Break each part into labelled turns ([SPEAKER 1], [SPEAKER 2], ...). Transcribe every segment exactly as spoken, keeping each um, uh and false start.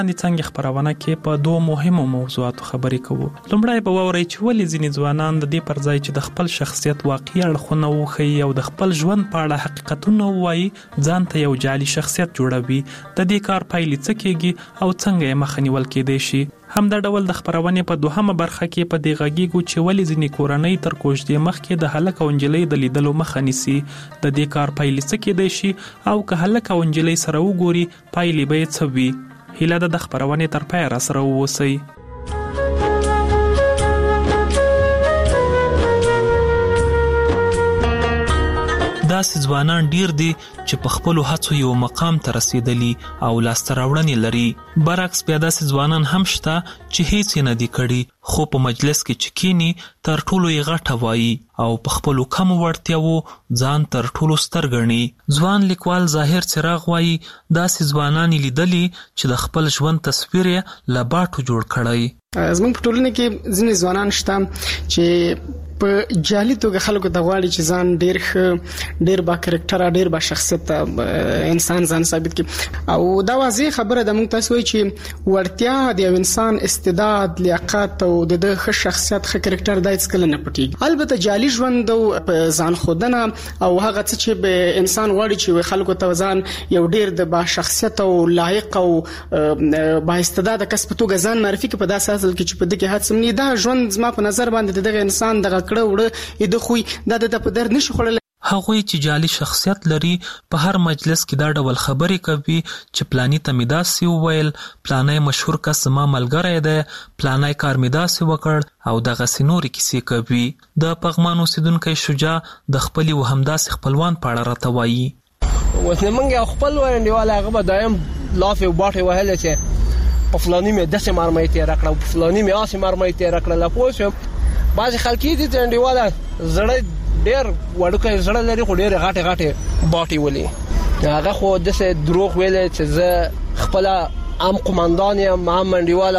[SPEAKER 1] د څنګه خبرونه کې په دوه مهمو موضوعاتو خبرې کوو. لومړی به واورئ چې ولې ځینې ځوانان د دې پر ځای چې د خپل شخصیت واقعي اړخونه وښیي او د خپل ژوند په اړه حقیقتونه ووایي ځان ته یو جعلي شخصیت جوړوي. د دې کار پایلې څه کېږي او څنګه یې مخه نیول کېدای شي. همدا ډول د خبرونې په دوهمه برخه کې په دې غږیږو چې ولې ځینې کورنۍ تر کوژدې مخکې د هلک او نجلۍ د لیدلو مخه نیسي. د دې کار پایلې څه کېدای شي او که هلک او نجلۍ سره وګوري پایلې به یې څه وي. هیله ده د خبرونې تر پایه راسره واوسئ. داسې ځوانان ډیر دي چې په خپلو هڅو یو مقام ته رسیدلي او لاسته راوړنې لري. برعکس بیا داسې ځوانان هم شته چې هیڅ یې نه دي کړي خو په مجلس کې چې کینی تر ټولو یې غټه وایي او په خپلو کمو وړتیاوو ځان تر ټولو ستر ګڼي. ځوان لیکوال ظاهر څراغ وایي داسې ځوانان یې لیدلي چې د خپل ژوند تصویر یې له باټو جوړ کړی.
[SPEAKER 2] زموږ په ټولنه کې ځینې ځوانان شته چې په جعلي توګه خلکو ته غواړي چې ځان ډیر ښه ډیر با کرکټر ډیر با شخصیت انسان ځان ثابت کړي او دا واضح خبره ده. موږ تاسو وایي چې ورتیا د یو انسان استعداد لیاقت او د ښه شخصیت ښه کرکټر دای څه کله نه پټي. البته جعلي ژوند او ځان خودنه او هغه څه چې به انسان غواړي چې خلکو ته ځان یو ډیر د با شخصیت او لایق او با استعداد کس په توګه ځان معرفي کړي په داسې حال کې چې په دغه هڅه نه دا ژوند زما په نظر باندې دغه انسان دغه کړه وړه د خو د د په در نشو خړل.
[SPEAKER 1] هغوی چې جعلي شخصیت لري په هر مجلس کې دا ډول خبرې کوي چې پلانی ته مې داسې وویل، پلانی مشهور کس زما ملګری دی، پلانی کار مې داسې وکړ او دغسې نورې کیسې کوي. د پغمان اوسیدونکی شجاع د خپلې و همداسې خپلوان په اړه راته وایي.
[SPEAKER 3] اوس نه موږ یو خپل انډیوال هغه به دایم لافې باټې وهلې چې په فلاني مې داسې مرمۍ تېره کړه او په فلاني مې هسې مرمۍ تېره کړله. پوه شوم بعضې خلک دي چې انډیواله زړه ډېر وړوکی زړه لري خو ډېرې غټې غټې باټې ولي. هغه خو داسې دروغ ویلی چې زه خپله هم قمندان یم هم انډیوال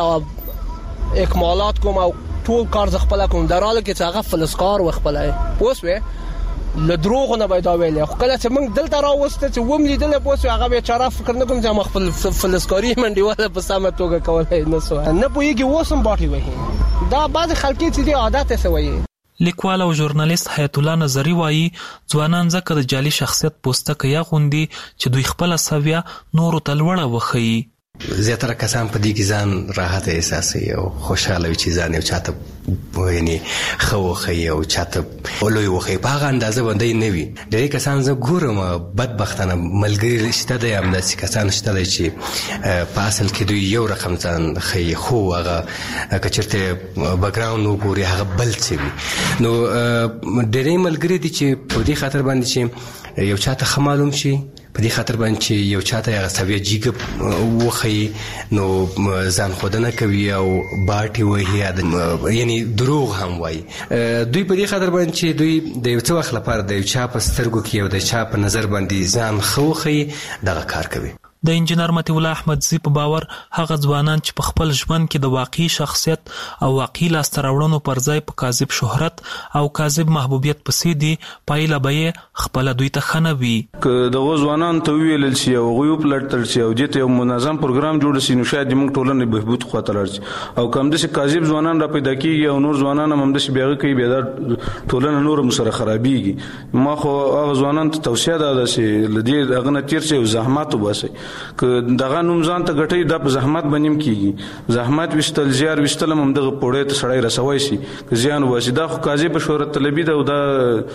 [SPEAKER 3] او اکمالات کوم او ټول کار زه خپله کوم در حاله کې چې هغه فلسکار و خپله پوه شوې له دروغو نه به یې دا ویلی. خو کله چې موږ دلته راوسته چې وم لیدلی پوه شوې هغه بیچاره فکر نه کوم چې ما خپل فلسکاري یم انډیواله په سمه توګه کولی نه سوه نه پوهېږي اوس هم باټې وهي. دا بعضې خلکې چې دي عادت یې څه وایي.
[SPEAKER 1] لیکوال او ژورنالیست حیات الله نظري وایي ځوانان ځکه د جعلي شخصیت پوستکی اغوندي چې دوی خپله سویه نورو ته لوړه وښیي.
[SPEAKER 4] زیاتره کسان په دې کې ځان راحت احساسوي او خوشحاله وي چې ځان یو چاته یعنې ښه وښیي او چاته لوی وښیي په هغه اندازه باندې نه وي. ډېری کسان زه ګورم بدبختانه ملګري شته دی همداسې کسان شته دی چې په اصل کې دوی یو رقم ځان ښیي خو هغه که چېرته بکګراونډ وګوري هغه بل څه وي. نو ډېری ملګري دي چې په دې خاطر باندې چې یو چاته ښه معلوم شي په دې خاطر باندې چې یو چاته هغه سویه جیګه وښیي نو ځان ښودنه کوي او باټې وهي یعنې دروغ هم وایي. دوی په دې خاطر باندې چې دوی د یو څه وخت لپاره د یو چا په سترګو کې او د چا په نظر باندې ځان ښه وښیي دغه کار کوي.
[SPEAKER 1] د انجینر مطیع الله احمدزي په باور هغه ځوانان چې په خپل ژوند کې د واقعي شخصیت او واقعي لاسته راوړنو پر ځای په کاذب شهرت او کاذب محبوبیت پسې دي پایله به یې خپله دوی ته ښه نه وي.
[SPEAKER 5] که دغو ځوانانو ته وویلل شي او هغوی وپلټل شي او دې ته یو منظم پروګرام جوړ شي نو شاید زموږ ټولنې بهبود خواته لاړ شي. او که همداسې کاذب ځوانان را پیدا کېږي او نور ځوانان هم همداسې بیا هغه کوي بیا دا ټولنه نور هم سره خرابېږي. ما خو هغه ځوانانو ته توصیه دا ده چې له دې هغه نه تېر شئ او زحمت وباسئ. که دغه نوم ځان ته ګټئ دا په زحمت باندې هم کېږي. زحمت ویستل زیار ویستل هم همدغه پوړۍ ته سړی رسوی شي که زیان وباسي. دا خو کاذب شهرت طلبي ده او دا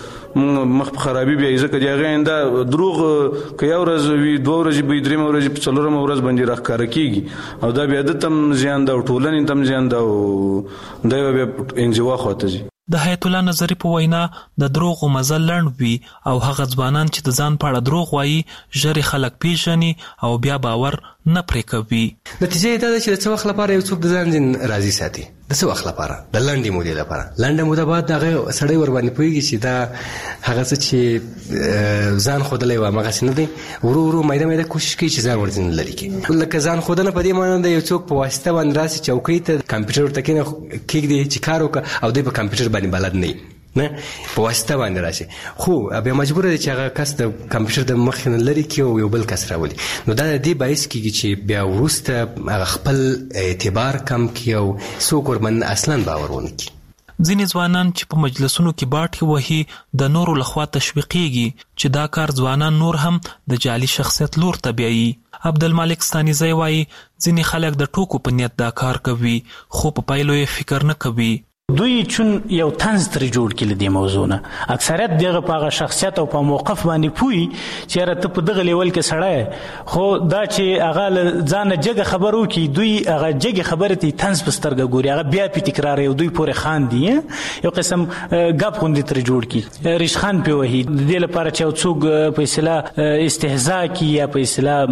[SPEAKER 5] مخ په خرابي بیایي ځکه د هغې آینده دروغ که یو ورځ وي دوه ورځې به وي درېیمه ورځې په څلورمه ورځ باندې راښکاره کېږي او دا بیا ده ته هم زیان ده او ټولنې ته هم زیان ده او دا به بیا انزوا خواته ځي.
[SPEAKER 1] د حیات الله نظري په وینا د دروغو مزل لنډ وي او هغه ځوانان چې د ځان په اړه دروغ وایي ژر خلک پیژني او بیا باور نه پرې کوي.
[SPEAKER 4] نتیجه یې دا ده چې د څه وخت لپاره یو څوک د ځان ځین راضي ساتي د څه وخت لپاره د لنډې مودې لپاره. لنډه موده بعد هغه سړی ورباندې پوهېږي چې دا هغه څه چې ځان ښودلی و همغسې نه دی. ورو ورو میده میده کوشش کوي چې ځان ورځینې لرې کړي. لکه ځان ښودنه په دې معنی ده یو څوک په واسطه باندې راسي چوکۍ ته کمپیوټر ورته کښېږدي چې کار وکړه او دوی په کمپیوټر باندې بلد نه وي نه په واسطه باندې راشي، خو بیا مجبور دي چې هغه کس د کمپیوټر د مخ نه لري کې او یو بل کس راولي. نو دا د دې باعث کېږي چې بیا وروسته هغه خپل اعتبار کم کړي او څوک ورباندې اصلا باور ونه کړي.
[SPEAKER 1] ځینې ځوانان چې په مجلسونو کې باټې وهي د نورو لخوا تشویقېږي چې دا کار ځوانان نور هم د جعلي شخصیت لور ته بیایي. عبدالمالک ستانیزی وایي ځینې خلک د ټوکو په نیت دا کار کوي خو په پایلو یې فکر نه کوي.
[SPEAKER 6] دوی چون یو طنز ترې جوړ کړي له دې موضوع نه، اکثریت دغه په هغه شخصیت او په موقف باندې پوي چې یاره ته په دغه لیول کې سړی، خو دا چې هغه له ځانه جګه خبر وکړي دوی هغه جګې خبرې ته طنز په سترګه ګوري، هغه بیا پې تکراروي او دوی پورې خاندي، یو قسم ګپ غوندې ترې جوړ کړي، ریشخند پې وهي د دې لپاره چې یو څوک په اصطلاح استهزا کړي یا په اصطلاح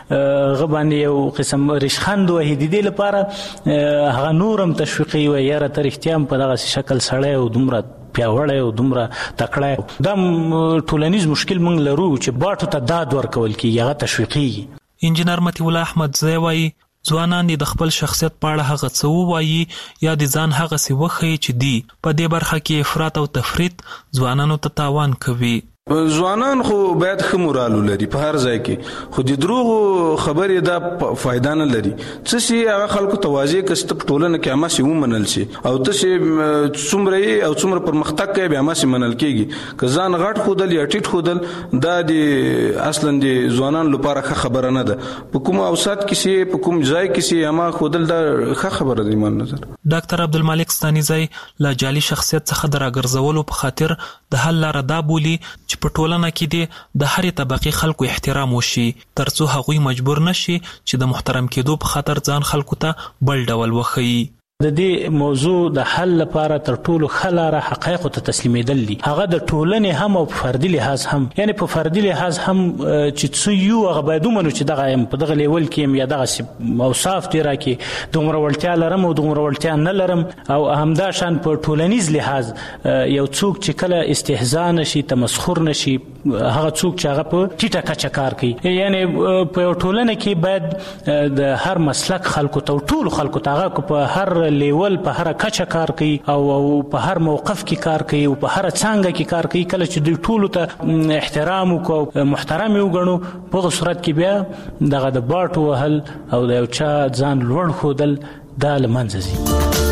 [SPEAKER 6] هغه باندې یو قسم ریشخند وهي، د دې لپاره هغه نور هم تشویقي وي یاره ته رښتیا په دغه شکل سړی او دومره پیاوړی او دومره تکړه. دا ټولنیز مشکل موږ لرو چې باټو ته داد ورکول کېږي، هغه تشویقېږي.
[SPEAKER 1] انجینر مطیع الله احمدزی وایي ځوانان د خپل شخصیت په اړه هغه څه ووایي یا د ځان هغسې وښیي چې دی په دې برخه کې افراط او تفریط ځوانانو ته تاوان کوي.
[SPEAKER 5] ځوانان خو باید ښه مورال ولري په هر ځای کې، خو د دروغو خبرې دا فایده نه لري. څه شي هغه خلکو ته واضح کړه چې ته په ټولنه کې هماسې ومنل شي او ته چې څومره یې او څومره پرمختګ کوې بیا هماسې منل کېږي. که ځان غټ ښودل یا ټیټ ښودل دا د اصلا د ځوانانو لپاره ښه خبره نه ده. په کوم اوسط کې سي په کوم ځای کې سي هما ښودل دا ښه خبره ده ایمان نظر.
[SPEAKER 1] ډاکټر عبدالمالک ستانیزی له جعلي شخصیت څخه د راګرځولو په خاطر د حل لاره دا بولي چې په ټولنه کې دې د هرې طبقې خلکو احترام وشي ترڅو هغوی مجبور نشي چې د محترم کېدو په خاطر ځان خلکو ته بل ډول وښیي.
[SPEAKER 6] د دې موضوع د حل لپاره تر ټولو ښه لاره حقایقو ته تسلیمېدل دي، هغه د ټولنې هم او په فردي لحاظ هم، یعنې په فردي لحاظ هم چې څه یو هغه باید ومنو چې دغه یم په دغه لیول کې یم یا دغسې اوصاف دې راکړي، دومره وړتیا لرم او دومره وړتیا نه لرم. او همدا شان په ټولنیز لحاظ یو څوک چې کله استهزا نشي تمسخر نشي، هغه څوک چې هغه په ټیټه کچه کار کوي، یعنې په یو ټولنه کې باید د هر مسلک خلکو ته ټولو خلکو ته هغه په هر لیول په هر کچه کار کوي او په هر موقف کې کار کوي او په هر څانګه کې کار کوي. کله چې دوی ټولو ته احترام وکړو محترم یې وګڼو په هغه صورت کې بیا دغه د باټو وهل او د یو چا ځان لوړ ښودل دا له منځه ځي.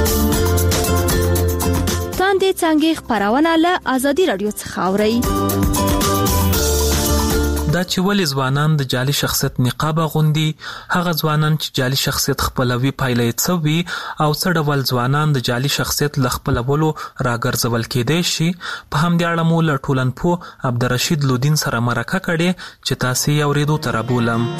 [SPEAKER 7] تاندې څانګې خپرونه له ازادي راډیو څخه اورئ.
[SPEAKER 1] دا چې ولې ځوانان د جعلي شخصیت نقاب اغوندي، هغه ځوانان چې جعلي شخصیت خپلوي پایله یې څه وي او څه ډول ځوانان د جعلي شخصیت له خپلولو راګرځول کېدای شي، په همدې اړه مو له ټولنپوه عبدالرشید لودین سره مرکه کړې چې تاسې یې اورېدو ته رابولم.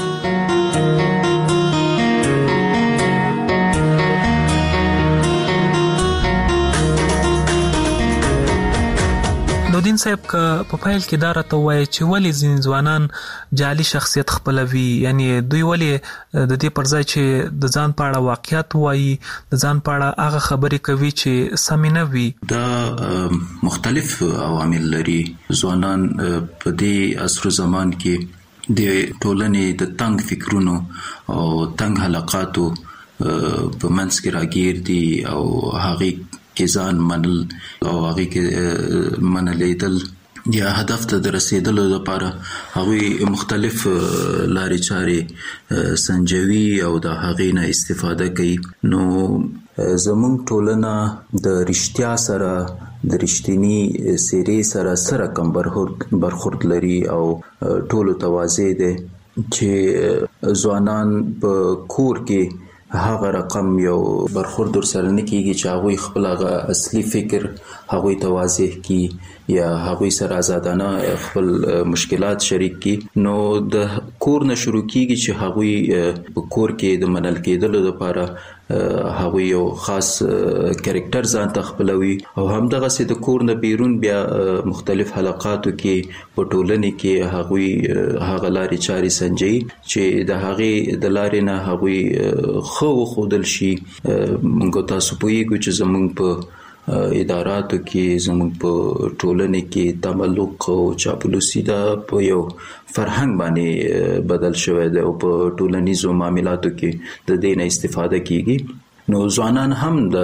[SPEAKER 1] لودین صاحب که په پیل کې دا راته ووایي چې ولې ځینې ځوانان جعلي شخصیت خپلوي، یعنی دوی ولې د دې پر ځای چې د ځان په اړه واقعیت وایي د ځان په اړه هغه خبرې کوي چې سمې نه وي؟
[SPEAKER 8] دا مختلف عوامل لري. ځوانان په دې عصر زمان کې د ټولنې د تنګ فکرونو او تنګ حلقاتو په منځ کې راګیر دي او هغې کې ځان منل او هغې کې منلیدل یا هدف ته د رسیدلو لپاره هغوی مختلف لارې چارې سنجوي او د هغې نه استفاده کوي. نو زموږ ټولنه د رښتیا سره د رښتینی څېرې سره څه رقم برخورد لري او ټولو ته واضح دی چې ځوانان په کور کې هغه رقم یو برخورد در سره نه کېږي چې هغوی خپل هغه اصلي فکر هغوی ته واضح کړي یا هغوی سره آزادانه خپل مشکلات شریک کړي. نو د کور نه شروع کېږي چې هغوی په کور کې د منل کېدلو لپاره هغوی یو خاص کریکټر ځان ته خپلوي او همدغسې د کور نه بیرون بیا مختلف حلقاتو کې په ټولنې کې هغوی هغه لارې چارې سنجوي چې د هغې د لارې نه هغوی ښه وښودل شي. موږ تاسو پوهیږو چې زموږ په اداراتو کې زموږ په ټولنې کې تملق او چاپلوسي دا په یو فرهنګ باندې بدل شوی دی او په ټولنیزو معاملاتو کې د دې نه استفاده کیږي. نو ځوانان هم د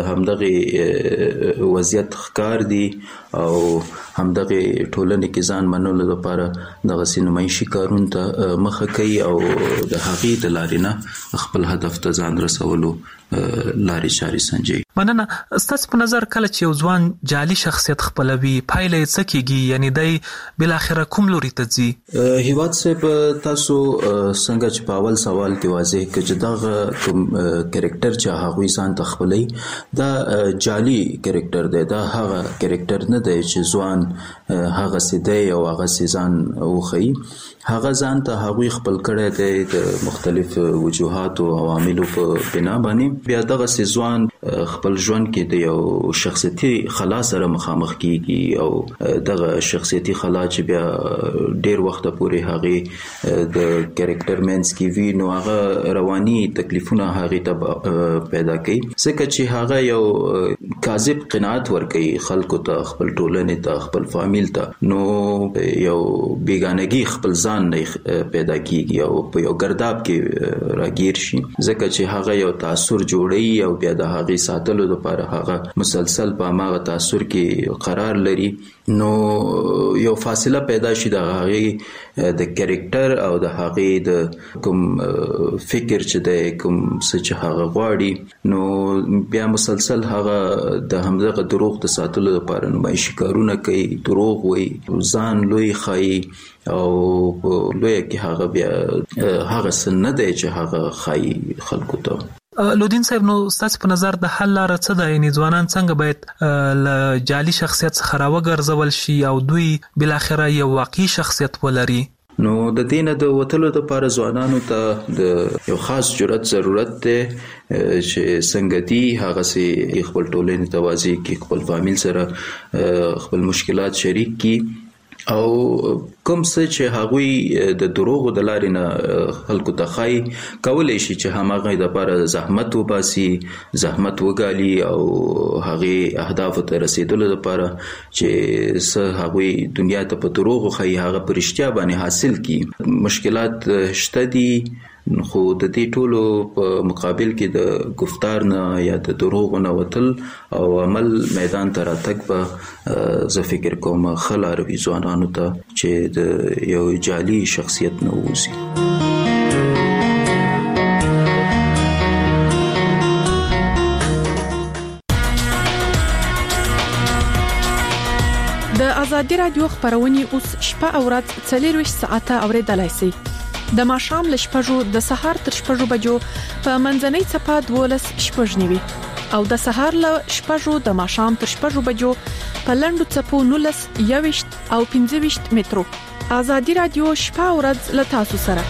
[SPEAKER 8] همدغه وضعیت ښکار دي او همدغه ټولنې کې ځان منلو لپاره دغه سینمایشي کارونو ته مخه کوي او د هغې د لارې نه خپل هدف ته ځان رسولو لارې چارې سنجوي.
[SPEAKER 1] مننه. ستاسو په نظر کله چې یو ځوان جعلي شخصیت خپلوي پایله یې څه کیږي؟ یعنی دی بالاخره کوم لوري ته ځي؟
[SPEAKER 8] هیواد صاحب تاسو څنګه چې په اول سوال کې واضح کړ چې دغه کوم کریکټر چې هغوی ځان ته خپلوي دا جعلي کریکټر دی، دا هغه کریکټر نه دی چې ځوان هغه څه دی او هغه څه ځان وښیي. هغه ځان ته هغوی خپل کړی دی د مختلف وجوهاتو او عواملو په بنا باندې. بیا دغه څه ځوان خپل ژوند کې د یو شخصیتي خلا سره مخامخ کیږي او دغه شخصیتي خلا چې بیا ډیر وخت پورې هغه د کریکټر مینس کې وی نو هغه رواني تکلیفونه هغه ته پیدا کوي، ځکه چې هغه یو کاذب قناعت ورکوي خلکو ته، خپل ټولنې ته، خپل فامیل ته. نو یو بیگانگی خپل ځان نه پیدا کیږي او په یو ګرداب کې راګیر شي، ځکه چې هغه یو تاثر جوړي او بیا د هغې ساتلو لپاره هغه مسلسل په هماغه تاثر کې قرار لري. نو یو فاصله پیدا شي د هغې د کریکټر او د هغې د کوم فکر چې د کوم څه چې هغه غواړي، نو بیا مسلسل هغه د همدغه دروغ د ساتلو لپاره نمایشي کارونه کوي، دروغ وایي، ځان لوی ښایي او لویه کې هغه بیا هغه څه نه دی چې هغه ښایي خلکو ته.
[SPEAKER 1] لودین صاحب، نو ستاسو په نظر د حل لاره څه ده؟ یعنې ځوانان څنګه باید له جعلي شخصیت څخه راوګرځول شي او دوی بالاخره یو واقعي شخصیت ولري؟
[SPEAKER 8] نو د دې نه د وتلو دپاره ځوانانو ته د یو خاص جرأت ضرورت دی چې څنګه دي هغسې خپل ټولنې ته واضح کړي، خپل فامیل سره خپل مشکلات شریک کړي او کوم څه چې هغوی د دروغو د لارې نه خلکو ته ښایي کولی شي چې هماغه دپاره زحمت وباسي، زحمت وګالي او هغې اهدافو ته رسېدلو دپاره چې څه هغوی دنیا ته په دروغو ښایي هغه په رښتیا باندې حاصل کړي. مشکلات شته دي، خو د دې ټولو په مقابل کې د گفتار نه یا د دروغو نه وتل او عمل میدان ته راتګ به زه فکر کوم ښه لاره وي ځوانانو ته چې د یو جعلي شخصیت نه ووځي.
[SPEAKER 9] د ازادي رادیو خبرونه اوس شپه او ورځ څلور ساعته اوریدلای شئ. د ماښام له شپږو د سهار تر شپږو بجو په منځنۍ څپه دولس شپږ نیوي او د سهار له شپږو د ماښام تر شپږو بجو په لنډو څپو نولس یويشت او پنځه ویشت مترو. ازادي رادیو شپه او ورځ له تاسو سره.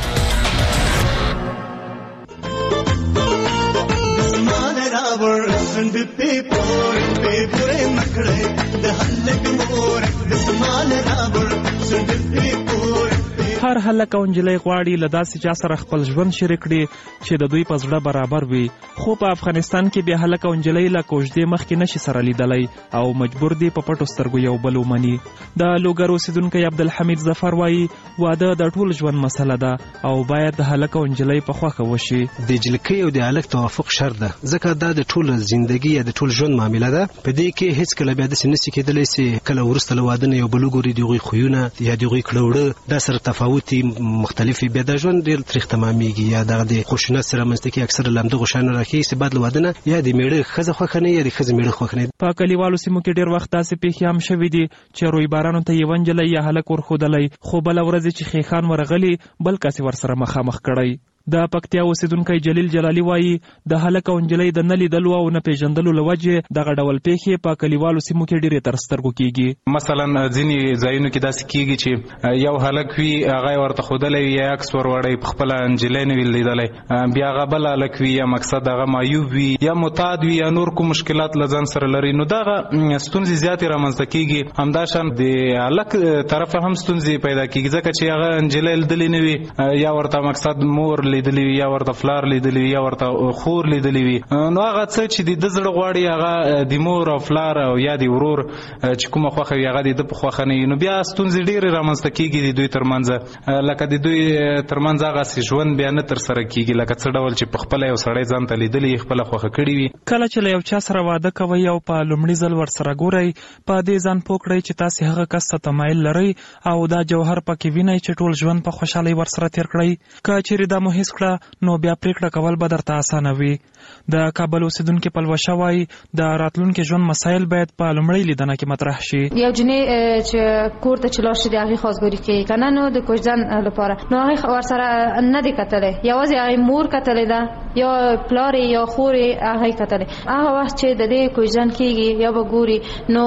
[SPEAKER 1] هر هلک او نجلۍ غواړي له داسې چا سره خپل ژوند شریک کړي چې د دوی په زړه برابر وي، خو په افغانستان کې بیا هلک او نجلۍ له کوژدې مخکې نشي سره لیدلی او مجبور دي په پټو سترګو یو بل ومني. د لوګر اوسیدونکی عبدالحمید ظفر وایي واده د ټول ژوند مسله ده او باید د هلک او نجلۍ په خوښه وشي.
[SPEAKER 10] د جلکۍ او د هلک توافق شرط ده، ځکه دا د ټول ژوندګي یا د ټول ژوند معامله ده. په دې کې هیڅ کله بیا داسې نشي کېدلی چې کله وروسته له واده نه یو بل وګوري د هغوی خویونه یا د هغوی کړه دا سره تفاوت مختلفي بیا د ژوند ډېر تریخ تمامېږي یا دغه د خشونت سره منځته کې اکثره له همدغو شیانو راښیي چې بعد له واده نه یا د میړه ښځه خوښه نه یا د ښځې میړه خوښ نه.
[SPEAKER 1] په کلیوالو سیمو کې ډېر وخت داسې پیښې هم شوي دي چې رویبارانو ته یوه نجلۍ یا هلک ورښودلی، خو بله ورځ چې خیخان ورغلي بل کس یې ورسره مخامخ کړی. د پکتیا اوسیدونکی جلیل جلالي وایي د هلک او نجلۍ د نه لیدلو او نه پیژندلو له وجې دغه ډول پیښې په کلیوالو سیمو کې ډېرې تر سترګو کیږي.
[SPEAKER 5] مثلا ځینې ځایونو کې داسې کیږي چې یو هلک وي هغه یې ورته ښودلی وي یا عکس ور وړی په خپله نجلۍ نه وي لیدلی، بیا هغه بل هلک وي یا مقصد هغه معیوب وي یا معتاد وي یا نور کوم مشکلات له ځان سره لري، نو دغه ستونزې زیاتې رامنځته کیږي. همداشان د هلک طرفه هم ستونزې پیدا کیږي ځکه چې هغه نجلۍ لیدلې نه وي یا ورته مقصد مور لیدلی وي یا ورته فلار لیدلی وي یا ورته خور لیدلی وي نو هغه څه چې د د زړه غواړي هغه د مور او فلار او یا د ورور چې کومه خوښه وي هغه د په خوښه نه وي نو بیا ستونزې ډېرې رامنځته کېږي د دوی ترمنځ لکه د دوی ترمنځ هغسې ژوند بیا نه ترسره کېږي لکه څه ډول چې په خپله یو سړی ځان ته لیدلی یې خپله خوښه کړې وي.
[SPEAKER 1] کله چې له یو چا سره واده کوئ او په لومړي ځل ورسره ګورئ په دې ځان پوه کړئ چې تاسې هغه کس ته تمایل لرئ او دا جوهر پکې وینئ چې ټول ژوند په خوشحالۍ ورسره تېر کړئ. که چیرې دا مو حس کړه نو بیا پرېکړه کول به درته اسانه وي. د کابل اوسیدونکي پلوشه وایي د راتلونکي ژوند مسایل باید په لومړۍ لیدنه کې مطرح شي.
[SPEAKER 11] یو جنۍ چې کور ته چې لاړ شي د هغې خواستګاري کوي که نه نو د کوژدن لپاره نو هغې ورسره نه دی کتلی یوازې هغې مور کتلی ده یا پلارې یا خورې هغې کتلی هغه وخت چې د دې کوژدن کېږي یا به ګوري نو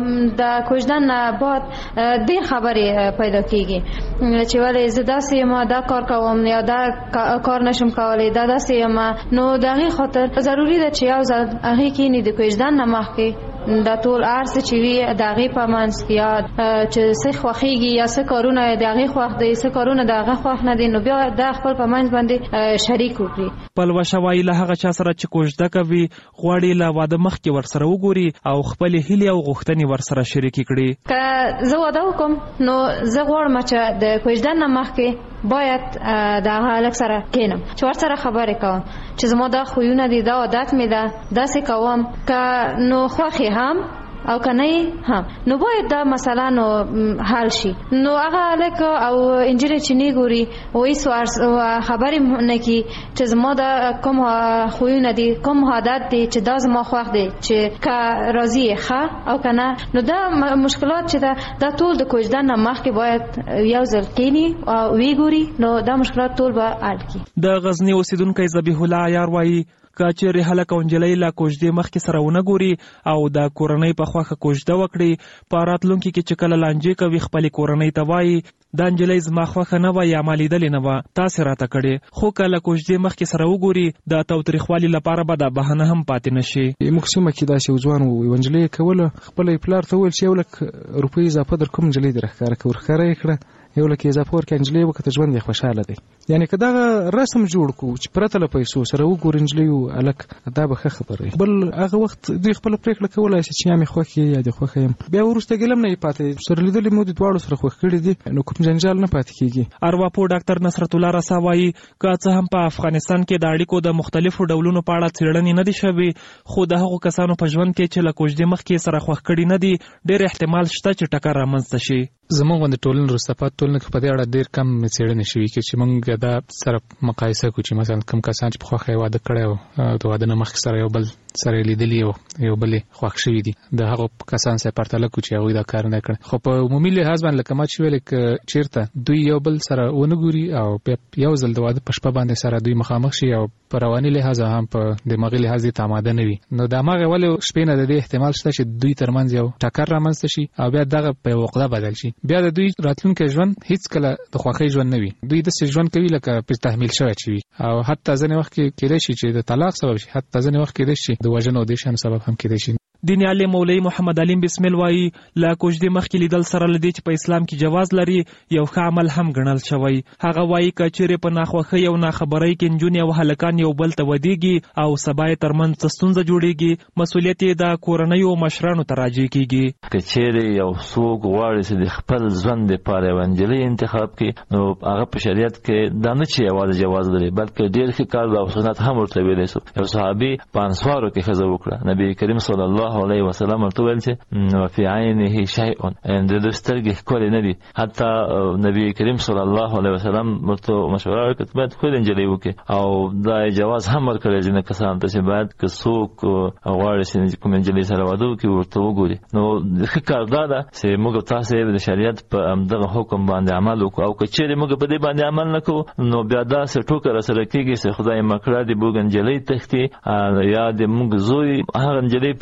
[SPEAKER 11] د کوژدن نه بعد ډېر خبرې پیدا کېږي چې ولې زه داسې یم دا کار کوم یا دا کار نشم کولی دا داسې یم نو د هغې خاطر ضروري ده چې یو ځل هغې کښېني د کوژدن نه مخکې دا ټول هر څه چې وي د هغې په منځ کې یا چې څه خوښېږي یا څه کارونه د هغې خوښ دی څه کارونه د هغه خوښ نه دي نو بیا دا خپل په منځ باندې شریک وکړي.
[SPEAKER 1] پلوشه وایي له هغه چا سره چې کوژده کوي غواړي له واده مخکې ورسره وګوري او خپلې هیلې او غوښتنې ورسره شریکې کړي.
[SPEAKER 11] که زه واده وکړم نو زه غواړم چې د کوژدن نه مخکې باید د هغه هلک سره کښېنم چې ورسره خبرې کوم چې زما دا خویونه دي دا عادت مې ده داسې کوم که نو خوښ هم او که نه هم نو باید دا مسله نو حل شي. نو هغه هلک او انجلۍ چې نه ګوري او هیڅ خبرې نه کوي چې زما دا کوم خویونه دي کوم عادت دي چې دا زما خوښ دی چې که راضي یې ښه او که نه نو دا مشکلات چې ده دا ټول د کوژدن نه مخکې باید یو ځل کښېني او ویې ګوري نو دا مشکلات ټول به حل کړي.
[SPEAKER 1] د غزني اوسیدونکی ذبیح الله عیار وایي که چیرې هلک او نجلۍ له کوژدې مخکې سره ونه ګوري او د کورنۍ په خوښه کوژده وکړي په راتلونکي کې چې کله لانجې کوي خپلې کورنۍ ته وایي دا نجلۍ زما خوښه نه وه یا ما لیدلې نه وه تاسې راته کړې خو که له کوژدې مخکې سره وګوري د تاوتریخوالي لپاره به دا بهانه هم پاتې نه شي.
[SPEAKER 12] موږ سیمه کې داسې یو ځوان و یوه نجلۍ یې کوله خپله یې پلار ته وویل چې یو لک روپۍ اضافه در کوم نجلۍ دې راښکاره کړه ورښکاره یې کړه یو لک اضافه ورکړه نجلۍ وکړه ژوند یې خوشحاله دی. یعنې که دغه رسم جوړ کړو چې پرته له پیسو سره وګوري نجلۍ او هلک دا به ښه خبره وي. بل هغه وخت دوی خپله پرېکړه کولی شي چې یا مې خوښ یې یا دې خوښه یم بیا وروسته ګیله هم نه یې پاتې سره لیدلې مو د دواړو سره خوښ کړي دي نو کوم جنجال نه پاتې کېږي.
[SPEAKER 1] ارواپوه ډاکټر نصرت الله رسا وایي که څه هم په افغانستان کې د اړیکو د مختلفو ډولونو په اړه څېړنې نه دي شوې خو د هغو کسانو په ژوند کې چې له کوژدې مخکې سره خوښ کړي نه دي ډېر احتمال شته چې ټکر رامنځته شي.
[SPEAKER 12] زموږ غوندې ټولنې وروسته پاتې ټولنه کې په دې اړه ډېر کم څېړنې شوي چې موږ دا سره مقایسه کړو چې مثلا کوم کسان چې په خوښه یې واده کړی او د واده نه مخکې سره یو بل سره یې لیدلي او یو بل یې خوښ شوي دي د هغو کسان سره پرتله کړو چې هغوی دا کار نه کړی. خو په عمومي لحاظ باندې لکه ما چې ویلې که چېرته دوی یو بل سره ونه ګوري او بیا یو ځل د واده په شپه باندې سره دوی مخامخ شي او په رواني لحاظ هم په دماغي لحاظ دې ته آماده نه وي نو د هماغې ولې شپې نه د دې احتمال شته چې دوی ترمنځ یو ټکر رامنځته شي او بیا دغه په یو عقده بدل شي. بیا د دوی راتلونکی ژوند هیڅ کله د خوښۍ ژوند نه وي دوی داسې ژوند کوي لکه پرې تحمیل شوی چې وي او حتی ځینې وخت کې کېدای شي چې د طلاق سبب شي حتی ځینې وخت کېدای شي د وژنو او دې شیانو سبب هم کېدای شي.
[SPEAKER 1] دیني عالم مولوي محمد علیم بسمل وایي له کوژدې مخکې لیدل سره له دې چې په اسلام کې جواز لري یو ښه عمل هم ګڼل شوی. هغه وایي که چیرې په ناخوښۍ او ناخبرۍ کې نجونې او هلکان یو بل ته ودېږي او سبا یې ترمنځ څه ستونزه جوړېږي مسؤلیت یې د کورنیو مشرانو ته راجع کېږي.
[SPEAKER 13] که چیرې یو څوک غواړي چې د خپل ژوند دپاره یوه نجلۍ انتخاب کړي نو هغه په شریعت کې دا نه چې یوازې جواز لري بلکې ډېر ښه کار او سنت هم ورته ویلی سو. یو صحابي په انصارو کې ښځه وکړه نبي کریم صلی الله علیه وسلم ورته ویل چې وفي عینه شیء د ده سترګې ښکلې نه دي حتی نبي کریم صلی الله علیه وسلم ورته مشوره ورکړه باید ښکلې نجلۍ وکړي او دا جواز هم ورکړی ځینې کسانو ته چې باید که څوک غواړي چې کومې نجلۍ سره واده وکړي ورته وګوري. نو ښه کار دا ده چې موږ تاسې د شریعت په همدغه حکم باندې عمل وکړو او که چیرې موږ په دې باندې عمل نه کوو نو بیا داسې ټوکه راسره کېږي چې خدای مکړه د موږ نجلۍ تښتي یا د موږ زوی هغه نجلۍ پرېږدي چې موږ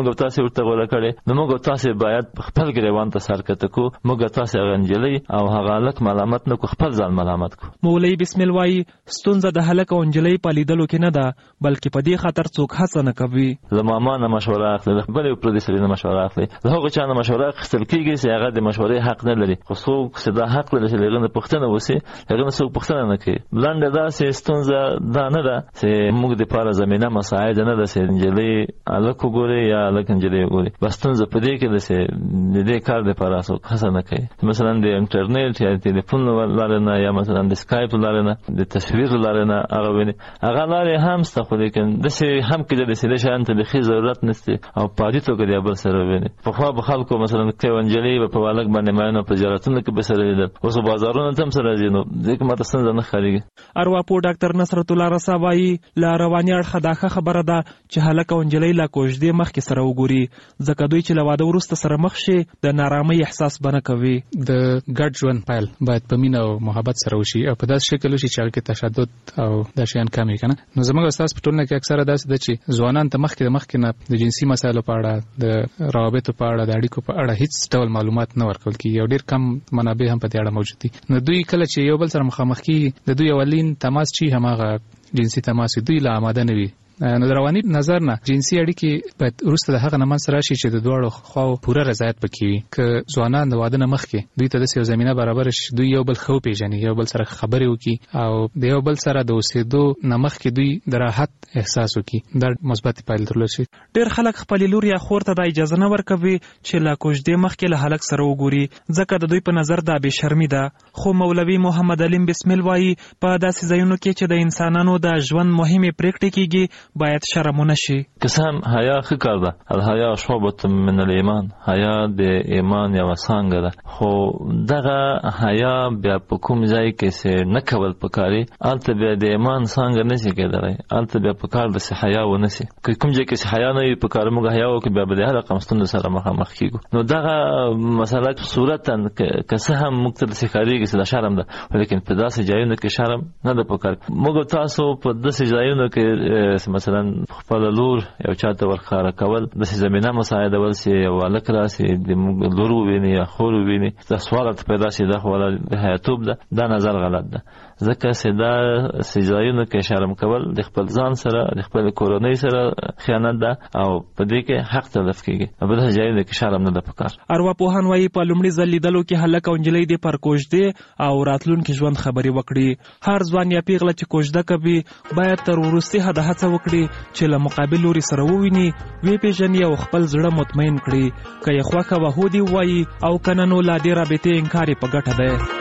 [SPEAKER 13] موږ تاسو ورته غوړه کړي نو موږ تاسو باید خپل ګریوان ته سر کته کو موږ تاسو غنجلي او هغه لک ملامت نه کو خپل ځان ملامت کو.
[SPEAKER 1] مولوی بسم الله وايي ستونزه د هلک او انجلۍ په لیدلو کې نه ده بلکې په دې خاطر څوک هڅه نه کوي.
[SPEAKER 13] زموږ نه مشوره اخلي بلې پر دې سره نه مشوره اخلي هغه چا نه مشوره اخیستل کیږي چې هغه د مشورې حق نه لري خو څوک چې دا حق لري چې لږه پښتنه وسی هغه نه څوک پښتنه نه کوي. بلند دا چې ستونزه دا نه ده چې موږ د پاره زمينه مساعد نه ده چې انجلۍ الکو ګوري یا الک انجلۍ ګوري بس ستونزه په دې کې ده چې د دې کار د پاره څوک هڅه نه کوي. مثلا د انټرنیټ یا ټلیفون لارنه یا مثلا د سکایپ لارنه د تصویر لارنه هغه ویني هغه لارې هم ست خو لیکن د څه هم کې د سې شان ته د خې ضرورت نشته او پاتې توګه دی بل سره ویني په خو به خلکو مثلا کې انجلۍ په والک باندې ماینو په جراتونو کې به سره لیدل اوس بازارونو ته هم سره ځینو ځکه ماته څنګه نه خاريږي.
[SPEAKER 1] ارواپو ډاکټر نصرت الله رسا وايي لا رواني اړه داخه خبره ده چې هلک او انجلۍ لا کوژدې مخ کې سره وګوري ځکه دوی چې لواده ورسته سره مخ شي د نارامۍ احساس بنه کوي.
[SPEAKER 12] د ګډ ژوند پایل باید په مینه او محبت سره وشي او په داسې شکل وشي چې هغه تشدد او د شیان کمی کنه. نو زموږ استاد په ټولنه کې اکثره داسې ده چې ځوانان ته مخکې د مخکې نه د جنسي مسایلو په اړه د روابطو په اړه د اړیکو په اړه هیڅ ډول معلومات نه ورکول کیږي او ډیر کم منابع هم په دې اړه موجود دي. نو دوی کله چې یو بل سره مخامخ کیږي د دوی اولین تماس چې هماغه جنسي تماس دوی لا آماده نه وي. نو د رواني نظر نه جنسي اړیکې باید وروسته د هغه نه منځ راشي چې د دواړو خواو پوره رضایت پکې وي. که ځوانان د واده نه مخکې دوی ته داسې یو زمینه برابر شي دوی یو بل ښه وپېژني یو بل سره خبرې وکړي او د یو بل سره د اوسېدو نه مخکې دوی د راحت احساس وکړي دا مثبت پایلې درلود شي.
[SPEAKER 1] ډېر خلک خپلې لور یا خور ته دا اجازه نه ورکوي چې لا کوژدې مخکې له هلک سره وګوري ځکه د دوی په نظر دا بې شرمي ده. خو مولوي محمد علیم بسمل وایي په داسې ځایونو کې چې د انسانانو د ژوند مهمې پرېکړې کېږي باید شرم نشي.
[SPEAKER 13] قسم حیا خکار ده الحیا شعبة من الایمان حیا د ایمان یو څنګه ده خو دغه حیا بیا په کوم ځای کې څه نه کول پکاري البته بیا د ایمان څنګه نشي کېدای البته بیا پکار د حیا و نشي کوم ځای کې حیا نه وي پکار موږ حیا او کې بیا به هر رقم سره مخامخ کیږو. نو دغه مسله صورتا که څه هم مقتل سخاري کې د شرم ده ولیکن په داسې ځایونو کې شرم نه ده پکار. موږ تاسو په داسې ځایونو کې مثلا خپل لور یو چاته ورخاره کول د زمينه مساعده ول سي یو الک راسي د لور ویني یا خور ویني د سوال پیدا شي د خپل حیاتوب ده دا نظر غلط ده ځکه چې دا سجایونو کې شرم کول د خپل ځان سره د خپل کورنۍ سره خیانت ده او په دې کې حق تلف کیږي په دې ځایونو کې شرم نه ده پکار.
[SPEAKER 1] ارواپوهان وايي په لومړي ځل لیدلو کې هلک او انجلۍ د پر کوژدې او راتلونکي ژوند خبري وکړي. هر ځوان یا پیغله چې کوژده کوي باید تر وروستي حد هڅه وکړي چې له مقابل لوري سره وویني وی پیژني او خپل زړه مطمئن کړي که یې خوښه وه هودي وایي او کنه نو لا دې رابطې انکار یې په ګټه دی.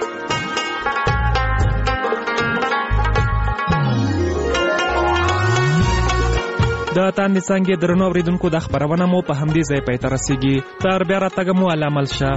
[SPEAKER 1] د تاندې څنګه درنو اوریدونکو د خبرونه مو په همدې ځای پای ته رسیږي. تر بیا راتګ مو الله مل شه.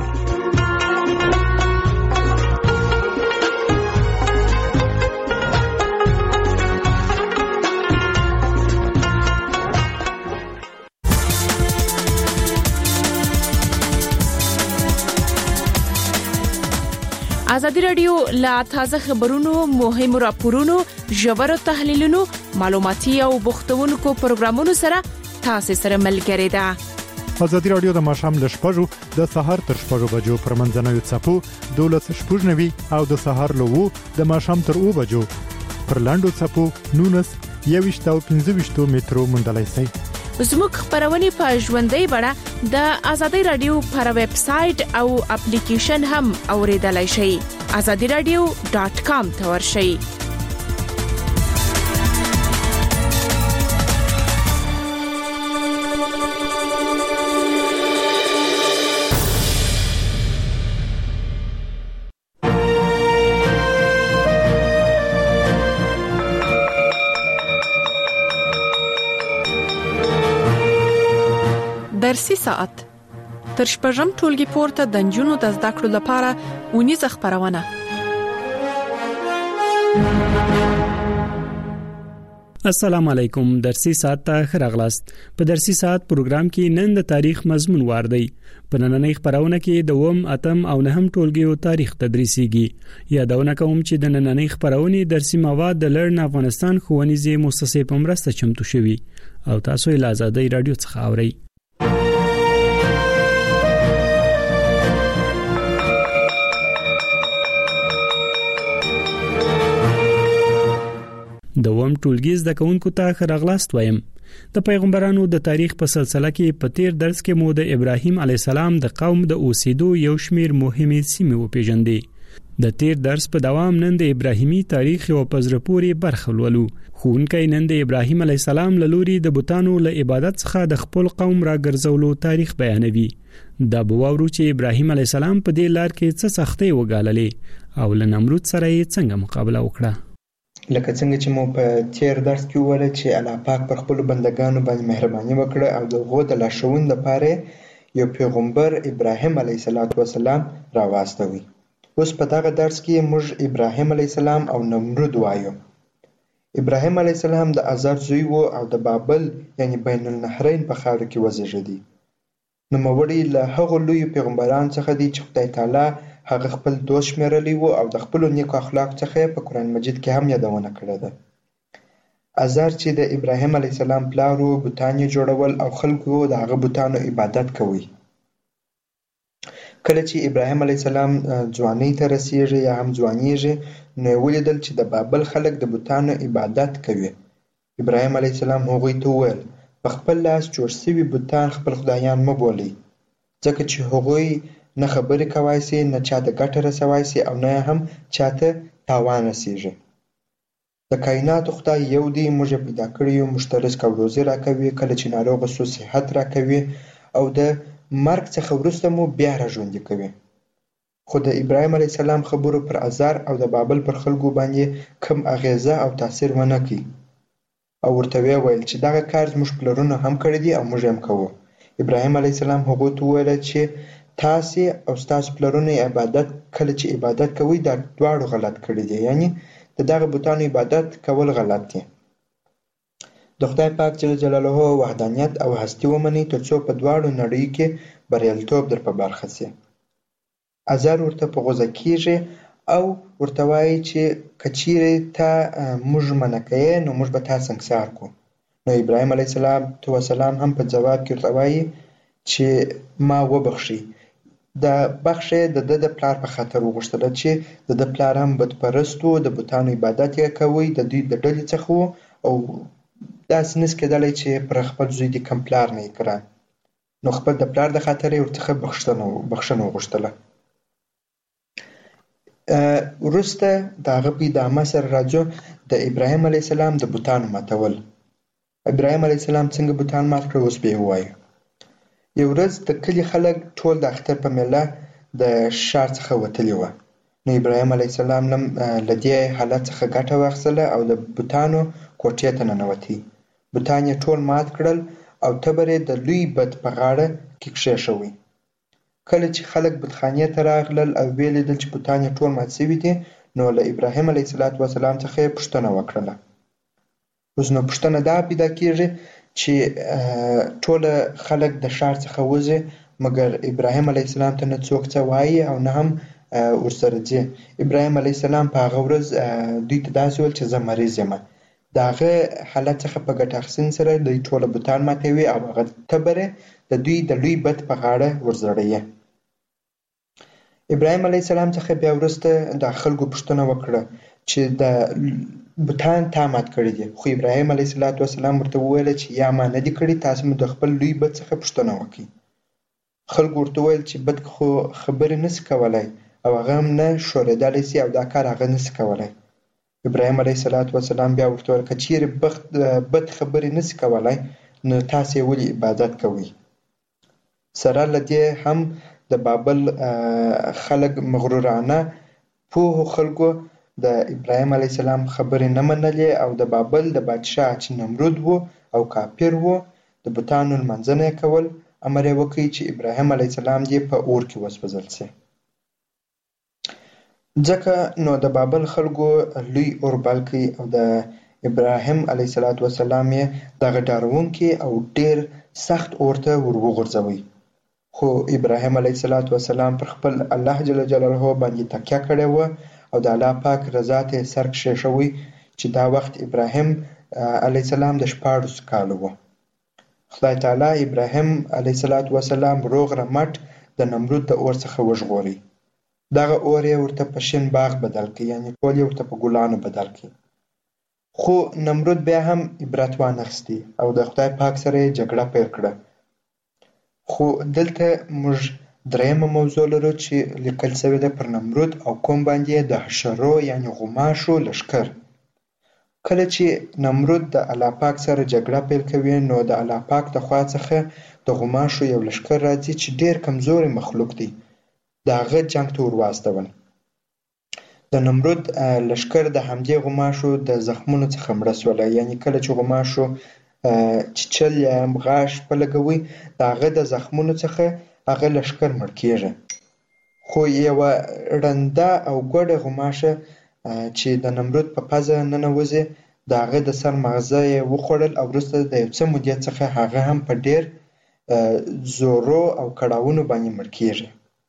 [SPEAKER 9] ازادي رادیو لا تازه خبرونو مهمو راپورونو ژورو تحلیلونو معلوماتي او بوختونکو پروګرامونو سره تاسو سره ملګری ده.
[SPEAKER 14] ازادي رادیو د ماښام ل شپږو د سهار تر شپږو بجو پر منځنوي څپو دولس شپږنوي او د سهار له وو د ماښام تر اوو بجو پر لاندو څپو نونس یويشت او پنځه ویشت مترو مندلای شي.
[SPEAKER 9] زموږ خبرونه په ژوندۍ بڼه د ازادي رادیو پر ویب سټ او اپلیکیشن هم اوریدلای شئ. azadi radio dot com ته ورشئ. درسي ساعت تر شپږم ټولګي پورته د نجونو د زده کړو لپاره ونیزه خبرونه.
[SPEAKER 15] السلام علیکم. درسي ساعت ته خراغلاست. په درسي ساعت پروګرام کې نن د تاریخ مضمون واردی. په نننۍ خبرونه کې د وم اتم او نهم ټولګیو تاریخ تدریسيږي. یادونه کوم چې د نننۍ خبرونه درسي مواد د لړن افغانستان ښوونیزې مؤسسې په مرسته چمتو شوي او تاسو یې له آزادۍ رادیو څخه اورئ. د وم ټولګي زده کوونکو ته ښه راغلاست وایم. د پیغمبرانو د تاریخ په سلسله کې په تیر درس کې مو د ابراهیم علی السلام د قوم د اوسېدو یو شمیر مهمې سیمې وپېژندې. د تیر درس په دوام نن د ابراهیمي تاریخ او پزرپوري برخه ولولو. ښوونکی نن د ابراهیم علی السلام له لوري د بوتانو له عبادت څخه د خپل قوم را ګرځولو تاریخ بیانوي. دا به واورو چې ابراهیم علی السلام په دې لار کې څه سختۍ وګاللې او له نمرود سره یې څنګه مقابله وکړه.
[SPEAKER 16] لکه څنګه چې مو په تیر درس کې وویل چې الله پاک پر خپل بندگانو باندې مهرباني وکړه او د هغو د لارښوونې لپاره یو پیغمبر ابراهیم علیه السلام راواستوي. اوس په دغه درس کې موږ ابراهیم علیه السلام او نمرود وایو. ابراهیم علیه السلام د آزار زوی و او د بابل یعنی بین النهرین په خاوره کې وزیږېدی. نوموړی له هغو لویو پیغمبرانو څخه دی چې خدای تعالی هغه خپل دوست شمیرلی و او د خپل نیکو اخلاق څخه په قرآن مجید کې هم یادونه کړې ده. آزار چې د ابراهیم علیه السلام پلار و بوتان یې جوړول او خلکو د هغه بوتانو عبادت کوي. کله چې ابراهیم علیه السلام ځوانۍ ته رسیږي یا هم ځوانیږي نو یې ولیدل چې د بابل خلک د بوتانو عبادت کوي. ابراهیم علیه السلام هغوی ته وویل په خپل لاس جوړ شوي بوتان خپل خدایان مه بولئ ځکه چې هغوی نه خبرې کوای سي نه چاته ګټه رسوای سي او نه هم چاته تاوان رسیږي. د کائناتو خدای یو دی، موږ یې پیدا کړی یو، موږ ته رزق او روزي راکوي، کله چې ناروغه سو صحت راکوي او د مرګ څخه وروسته مو بیا راژوندي کوي. خو د ابراهیم علیه السلام خبرو پر آزار او د بابل پر خلکو باندې کم اغیزه او تاثیر ونه کړي او ورته ویې ویل چې دغه کار زموږ پلرونو هم کړی دی او موږ هم کوو. ابراهیم علیه السلام هغوی ته وویل چې تاسې او ستاسو پلرونه عبادت کله چې عبادت کوئ دا دواړو غلط کړي دي، یعنی د دغه بوتانو عبادت کول غلط دي. د خدای پاک جل جلاله وحدانیت او هستی ومنئ تر څو په دواړو نړیو کې بریالیتوب در په برخه سي. آزار ورته په غوسه کیږي او ورته وایي چې که چیرې تا موږ منع کوې نو موږ به تا سنګسار کړو. نو ابراهیم علیه السلام هم په جواب کې ورته وایي چې ما وبخښئ. د بخښې د ده د پلار په خاطر وغوښتله چې د ده پلار هم بتپرست و، د بوتانو عبادت یې کوی، د دوی د ډلې څخه و او داسې نس کېدلی چې پر خپل زوی دې کم پلار نه یې کړه. نو خپل د پلار د خاطر یې ورڅخه بخښنه وغوښتله. وروسته د هغه په ادامه سره راځو د ابراهیم علیه السلام د بوتانو ماتول. ابراهیم علیه السلام څنګه بوتان مات کړه اوس به یې ووایو. یو ورځ د کلي خلک ټول د اختر په میله د ښار څخه وتلي وه. نو ابراهیم علیه السلام له دې حالت څخه ګټه واخیستله او د بوتانو کوټې ته ننوتی. بوتان یې ټول مات کړل او تبر یې د لوی بت په غاړه کې کښېښوی. کله چې خلک بتخانې ته راغلل او ویې لیدل چې بوتان یې ټول مات شوي دي نو له ابراهیم علیه السلام څخه یې پوښتنه وکړله. اوس نو پوښتنه دا پیدا کېږي چې ټول خلک د ښار څخه وځي مګر ابراهیم علیه السلام ته نه څوک څه وایي او نه هم ورسره ځي. ابراهیم علیه السلام په هغه ورځ دوی ته داسې ویل چې زه مریض یم. د هغه حالت څخه په ګټه اخیستنې سره دوی ټوله بوتان ماتوي او هغه تبر د دوی د لوی بت په غاړه ورزړوي. ابراهیم علیه السلام څخه بیا وروسته د خلکو پوښتنه وکړه چې د بوتان تا مات کړي دي. خو ابراهیم علیه السلام ورته وویل چې یا ما نه دي کړي، تاسو مو د خپل لوی بت څخه پوښتنه وکړئ. خلکو ورته وویل چې بت خو خبرې نسي کولی او هغه هم نه ښورېدلی سي او دا کار هغه نسي کولی. ابراهیم علیه السلام بیا ورته وویل که چیرې بت خبرې نسي کولی نو تاسو یې ولې عبادت کوئ. سره له دې هم د بابل خلک مغرورانه پوهو خلکو د ابراهیم علیه السلام خبرې نه منلې او د بابل د بادشاه چې نمرود و او کافر و د بوتانو لمانځنه یې کول. امر یې وکړ چې ابراهیم علیه السلام دې په اور کې وسوځل شي. ځکه نو د بابل خلکو لوی اور بل کړي او د ابراهیم علیه السلام یې دغه ډاروونکي او ډېر سخت اور ته ور وغورځوي. خو ابراهیم علیه السلام پر خپل الله جل جلاله باندې تکیه کړې وه او د الله پاک رضا ته یې سر کښېښوی چې دا وخت ابراهیم علیه السلام د شپاړسو کالو و. خدای تعالی ابراهیم علیه السلام روغ رمټ د نمرود د اور څخه وژغوري. دغه اور یې ورته په شین باغ بدل کړي، یعنې ټول یې ورته په ګلانو بدل کړي. خو نمرود بیا هم عبرت وانخستی او د خدای پاک سره یې جګړه پیل کړه. خو دلته موږ درېیمه موضوع لرو چې لیکل شوې ده پر نمرود او قوم باندې د حشرو یعنې غوماشو لښکر. کله چې نمرود د الله پاک سره جګړه پیل کوي نو د الله پاک د خوا څخه د غوماشو یو لښکر راځي چې ډېر کمزوري مخلوق دی، د هغه جنګ ته ور واستول. د نمرود لښکر د همدې غوماشو د زخمونو څخه مړه سوله، یعنې کله چې غوماشو چیچل یا غاښ په لګوي د هغه د زخمونو څخه هغه لښکر مړ کېږي. خو یوه ړنده او ګوډه غوماشه چې د نمرود په پزه ننوځي د هغه د سر مغزه یې وخوړل او وروسته د یو څه مودې څخه هغه هم په ډېر زورو او کړاوونو باندې مړ کېږي.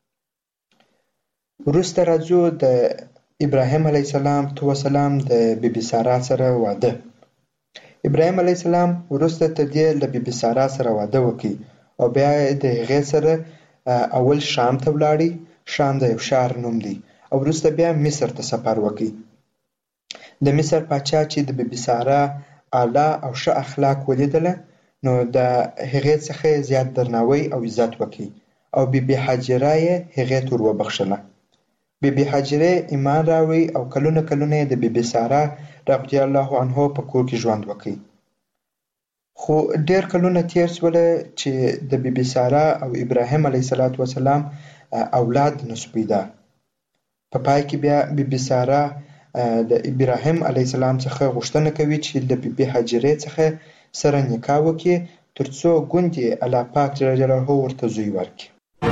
[SPEAKER 16] وروسته راځو د ابراهیم علیه السلام وسلام د بی بی سارا سره واده. ابراهیم علیه السلام وروسته تر دې له بی بی سارا سره واده وکړي او بیا د هغې سره اول شام ته ولاړی. شام د یو ښار نوم دی او وروسته بیا مصر ته سفر وکړي. د مصر پاچا چې د بی بی سارا اعلی او ښه اخلاق ولیدله نو د هغې څخه زیات درناوی او عزت وکړي او بی بی حاجره یې هغې ته ور وبخښله. بی بی حاجره ایمان راوړی او کلونه کلونه د بی بی سارا رضی الله عنها په کور کې ژوند وکړي. خو ډېر کلونه تیر شوله چې د بی بی سارا او ابراهیم علیه السلام اولاد نشو پیدا. په پای کې بیا بی بی سارا د ابراهیم علیه السلام څخه غوښتنه کوي چې د بی بی حاجرې څخه سره نکاح وکړي ترڅو ګوندې الله پاک جل جلاله ورته زوی ورکړي.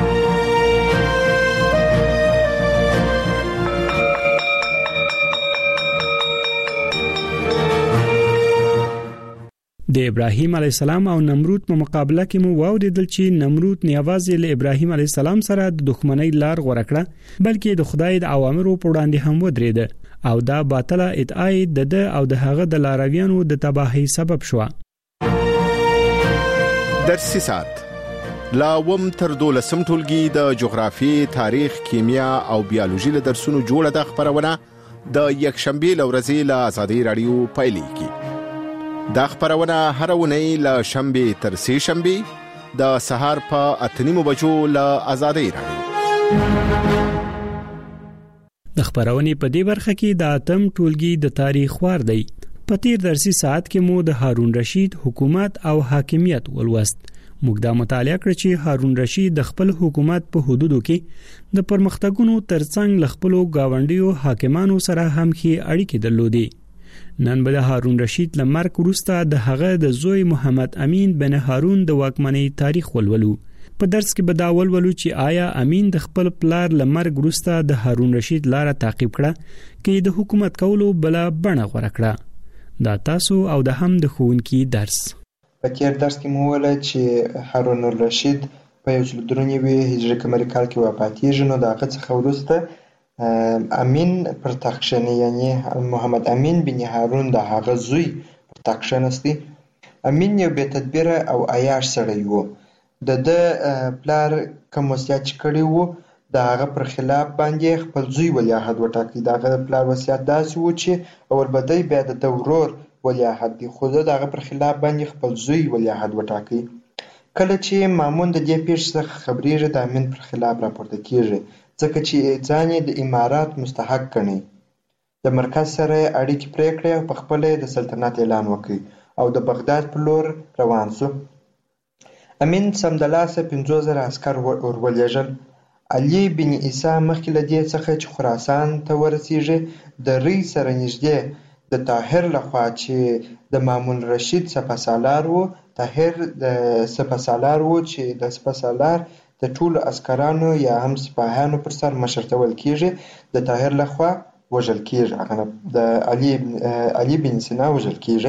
[SPEAKER 15] د ابراهیم علیه السلام او نمرود په مقابله کې مو واوریدل چې نمرود نه یوازې له ابراهیم علیه السلام سره د دښمنۍ لار غوره کړه بلکې د خدای د اوامرو په وړاندې هم ودرېد او دا باطله ادعا د ده او د هغه د لارویانو د تباهۍ سبب شو.
[SPEAKER 17] درسي سات لا وم تر دولسم ټولګي د جغرافي، تاریخ، کیمیا او بیولوژي له درسونو جوړه د خبرونه د یکشنبه لورځي له آزادۍ رادیو پایلیږي. دا خبرونه هر ونی له شنبه تر سه شنبه د سهار په اتنیمو بجو له آزادۍ رادیو.
[SPEAKER 15] د خبرونې په دې برخه کې د اتم ټولګي د تاریخ وار دی. په تیر درسي ساعت کې مو د هارون رشید حکومت او حاکمیت ولوست. موږ دا مطالعه کړ چې هارون رشید د خپل حکومت په حدودو کې د پرمختګونو ترڅنګ ل خپل گاونډیو حاکمانو سره هم ښې اړیکې درلودې. نن به د هارون رشید له مرګ وروسته د هغه د زوی محمد امین بن هارون د واکمنۍ تاریخ ولولو. په درس کې به دا ولولو چې آیا امین د خپل پلار له مرګ وروسته د هارون رشید لاره تعقیب کړه کې د حکومت کولو بل بڼه غوړه کړه. دا تاسو او د هم د ښوونکي درس.
[SPEAKER 16] په تیر درس کې مو ویل چې هارون الرشید په یو سل درې نوي هجري قمري کال کې وفاتېږي نو د هغه څخه وروسته امین پر تخت کښېني، یعنې محمد امین بن هارون د هغه زوی پر تخت کښېنستی. امین یو بې تدبیره او عیاش سړی و. د ده پلار کوم وصیت چې کړی و د هغه پر خلاف باندې خپل زوی ولیعهد وټاکي. د هغه پلار وصیت داسې و چې اول به دی بیا د ده ورور ولیعهد دی، خو ده د هغه پر خلاف باندې خپل زوی ولیعهد وټاکي. کله چې مامون د دې پیښې څخه خبرېږي د امین پر خلاف راپورته کېږي ځکه چې ځان یې د امارات مستحق ګڼي. د مرکز سره اړیکې پرې کړې او په خپله د سلطنت اعلان وکړي او د بغداد په لور روان شو. امین سمدلاسه پنځوس زره عسکر ورولېږل. علي بن عیسی مخکې له دې څخه چې خراسان ته ورسېږي د ری سره نږدې د طاهر لخوا چې د مامون رشید سپهسالار و، طاهر د سپهسالار و چې د سپهسالار د ټولو عسکرانو یا هم سپاهیانو پر سر مشرتول کېږي د طاهر لخوا وژل کېږي، هغه د علي علي بن سینا وژل کېږي.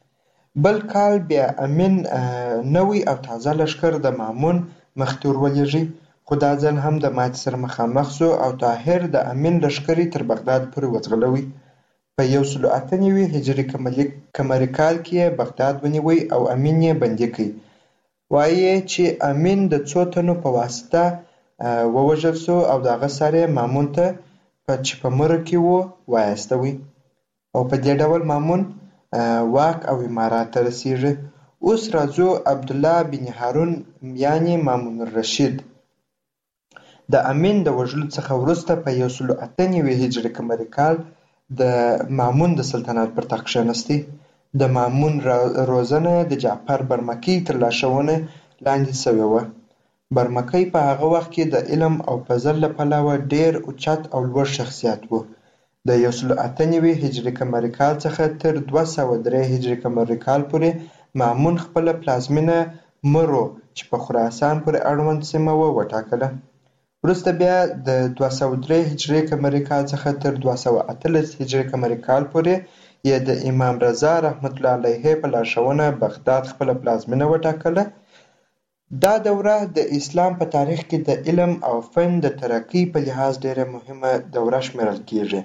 [SPEAKER 16] بل کال بیا امین نوی او تازه لښکر د مامون مخې ته ورولېږي، خو دا ځل هم د ماتې سره مخامخ شو او طاهر د امین لښکرې تر بغداد پورې وځغلوي. په یو سل اته نوي هجري قمري کال کې یې بغداد ونیوی او امین یې بندي کړي. وایي چې امین د څو تنو په واسطه ووژل شو او د هغه سر یې مامون ته په چې په مره کې و وایستوي او په دې ډول مامون واک او امارات ته رسیږي. اوس راځو عبدالله بن هارون یعنی مامون الرشید د امین د وژلو څخه وروسته په یو سل اته نوي هجري قمري کال د مامون د سلطنت پر تخت کښېنستی. د مامون روزنه د جعفر برمکی تر لارښوونې لاندې سوې وه. برمکی په هغه وخت کې د علم او فضل له پلوه ډېر اوچت او لوړ شخصیت و. د یو سل اته نوي هجري قمري کال څخه تر دوه سوه درې هجري قمري کال پورې مامون خپله پلازمینه مرو چې په خراسان پورې اړوند سیمه وه وټاکله. وروسته بیا د دوه سوه درې هجري قمري کال څخه تر دوه سوه اتلس هجري قمري کال پورې یې د امام رضا رحمت الله علیه په لارښوونه بغداد خپله پلازمینه وټاکله. دا دوره د اسلام په تاریخ کې د علم او فن د ترقۍ په لحاظ ډېره مهمه دوره شمیرل کیږي.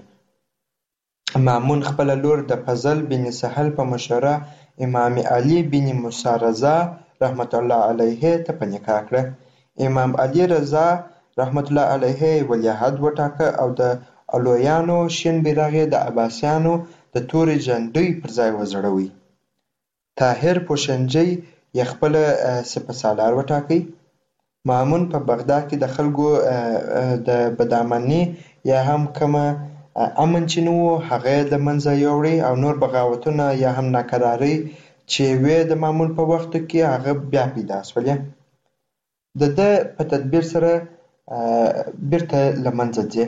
[SPEAKER 16] مامون خپله لور د فضل بن سهل په مشوره امام علي بن موسی رضا رحمت الله علیه ته په نکاح کړه. امام علي رضا رحمت الله علیه ولیعهد وټاکه او د علویانو شین بیرغ یې د عباسیانو د تورې جنډۍ پر ځای وځړوی. طاهر پوشنجي یې خپله سپه سالار وټاکی. مامون په بغداد کې د خلکو د بدامني یا هم کومه امن چې نه و هغه یې د منځه یوړی او نور بغاوتونه یا هم ناکرارۍ چې وې د مامون په وخت کې هغه بیا پیدا شولې. د ده په تدبیر سره بیرته له منځه ځي.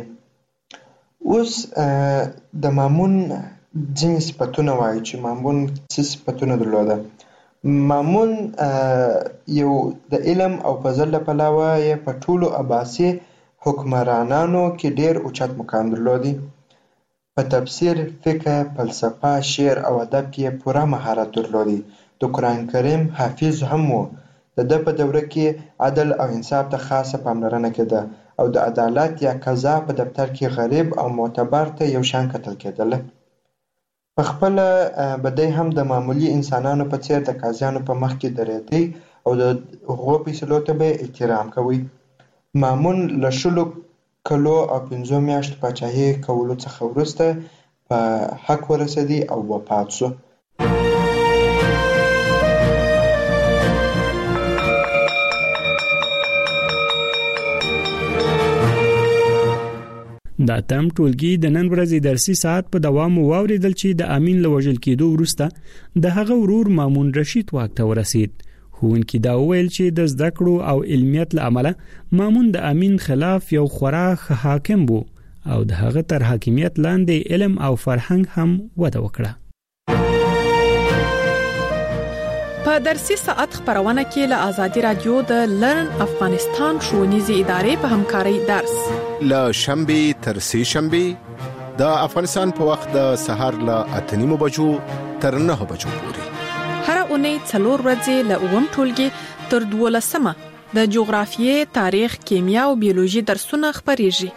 [SPEAKER 16] اوس د مامون ځینې صفتونه وایي چې مامون څه صفتونه درلوده. مامون یو د علم او فضل له پلوه یې په ټولو عباسي حکمرانانو کې ډېر اوچت مقام درلودی. په تفسیر، فقه، فلسفه، شعر او ادب کې یې پوره مهارت درلودی. د قرآن کریم حافظ هم و. د ده په دوره کې عدل او انصاف ته خاصه پاملرنه کېده او د عدالت یا قضا په دفتر کې غریب او معتبر ته یو شان کتل کېدله. په خپله به دی هم د معمولي انسانانو په څېر د قاضیانو په مخ کې درېدی او د هغو فیصلو ته به یې احترام کوي. مامون له شلو کلو او پنځو میاشتو پاچاهي کولو څخه وروسته په حق ورسېدی او وفات شو.
[SPEAKER 15] د اتم ټولګي د نن ورځې درسي ساعت په دوام واوریدل چې د امین له وژل کېدو وروسته د هغه ورور مامون رشید واک ته ورسید. ښوونکي دا وویل چې د زده کړو او علمیت له امله مامون د امین خلاف یو خورا ښه حاکم و او د هغه تر حاکمیت لاندې علم او فرهنګ هم وده وکړه.
[SPEAKER 9] په درسي ساعت خبرونه کې له آزادي رادیو د لرن افغانستان ښوونیزې ادارې په همکارۍ درس
[SPEAKER 17] له شنبه تر سه شنبه د افغانستان په وخت د سهار له اته نیمو بجو تر نهه بجو پورې
[SPEAKER 9] هر اونۍ څلور ورځې له اووم ټولګي تر دولسمه د جغرافیې، تاریخ، کیمیا او بیولوژي درسونه خبريږي.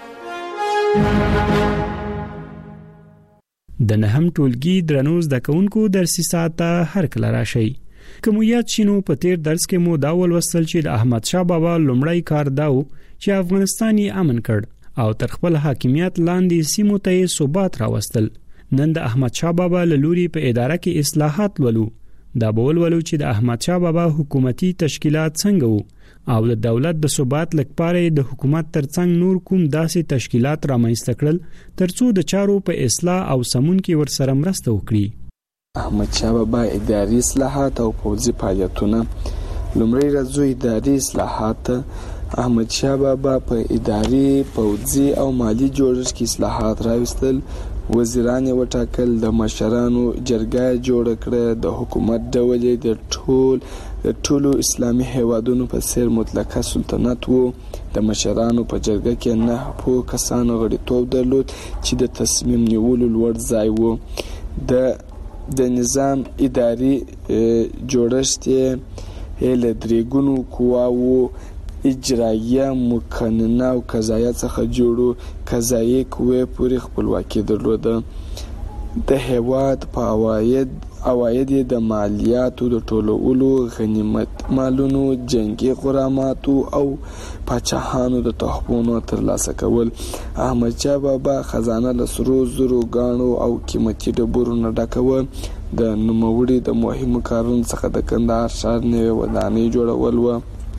[SPEAKER 15] د نهم ټولګي درنو زده کوونکو درسي ساعت هر کله راشي. کوم یاد شینو په تیر درس کې مو دا ولوستل چې د احمد شاه بابا لومړی کار داو چې افغانستان یې امن کړ او تر خپل حاکمیت لاندې سیمو ته ثبات راوستل. نن د احمد شاه بابا لوري په اداره کې اصلاحات ولو. دا بول ولو چې د احمد شاه بابا حکومتي تشکیلات څنګه وو او د دولت د ثبات لپاره د حکومت ترڅنګ نور کوم داسې تشکیلات رامنځته کړل ترڅو د چارو په اصلاح او سمون کې ورسره مرسته وکړي.
[SPEAKER 18] احمد شاه بابا اداري اصلاحات او پوځي فعالیتونه. لومړی راځو اداري اصلاحات. احمد شاه بابا په اداري، پوځي او مالی جوړښت کې اصلاحات راوستل. وزیران یې وټاکل، د مشرانو جرګه جوړه کړه، د حکومت ډول یې د ټول د ټولو اسلامي هیوادونو په څیر مطلقه سلطنت وو. د مشرانو په جرګه کې نه په کسانو غړیتوب درلود چې د تصمیم نیولو لوړ ځای وو. د د نظام اداري جوړښت یې له درې ګونو قواوو اجرایه، مقننه او قضایه څخه جوړو. قضایي قوې پورې خپلواکي درلوده. د هیواد په عواید عواید د مالیاتو د ټولولو، غنیمت مالونو، جنگي غراماتو او پاچاهانو د تحفونو ترلاسه کول. احمد شاه بابا خزانه له سرو زرو، ګاڼو او قیمتي ډبرو نه ډکوه. د نوموړي د مهمو کارونو څخه د کندهار ښار نوې ودانۍ جوړول و.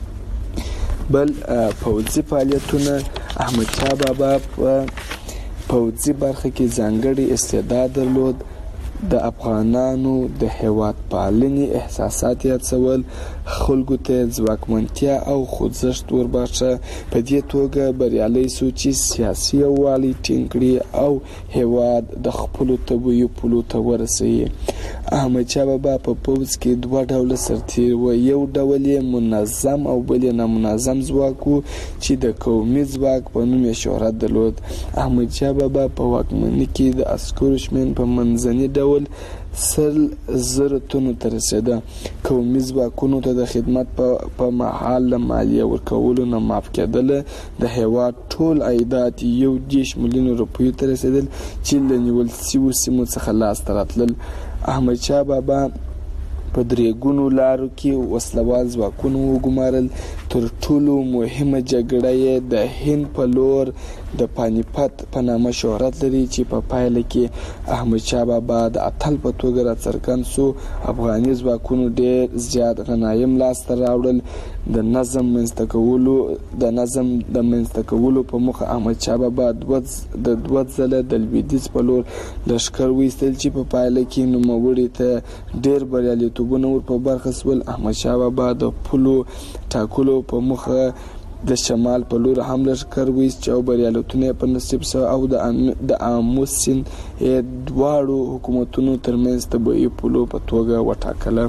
[SPEAKER 18] بل پوځي فعالیتونه. احمدشاه بابا په پوځي برخه کې ځانګړي استعداد درلود. د افغانانو د هیواد پالنې احساسات یې هڅول، خلکو ته ځواکمنتیا او خوځښت ورباښه. په دې توګه بریالی سو چې سیاسي یووالی ټینګ کړي او هیواد د خپلو طبیعي پولو ته ورسوي. احمدشاه بابا په پوځ کې دوه ډوله سرتیر و. یو ډول یې منظم او بل یې نامنظم ځواک و چې د قومي ځواک په نوم یې شهرت درلود. احمدشاه بابا په واکمنۍ کې د عسکرو شمېر په منځني ډول سل زره تنو ته رسېده. قومي ځواکونو ته د خدمت په مهال له مالیې ورکولو نه معاف کېدله. د هیواد ټول عایدات یو دېرش میلیونه روپیو ته رسېدل چې له نیول شویو سیمو څخه لاسته راتلل. احمدشاه بابا په درې ګونو لارو کې وسلوال ځواکونه وګمارل. تر ټولو مهمه جګړه یې د هند په لور د پانیپت په نامه شهرت لري چې په پایله کې احمدشاه بابا د اتل په توګه راڅرګند سو. افغاني ځواکونو ډېر زیات غنایم لاسته راوړل. د نظم منځته کولو د نظم د منځته کولو په موخه احمدشاه بابا د دوه ځله د لویدیځ په لور لښکر وایستل چې په پایله کې نوموړي ته ډېر بریالیتوبونه ور په برخه سول. احمدشاه بابا د پولو ټاکلو په موخه د شمال په لور هم لښکر وایست چې او بریالیتونه په نصیب سو او د آمو سیند دواړو حکومتونو ترمنځ طبیعي پولو په توګه وټاکله.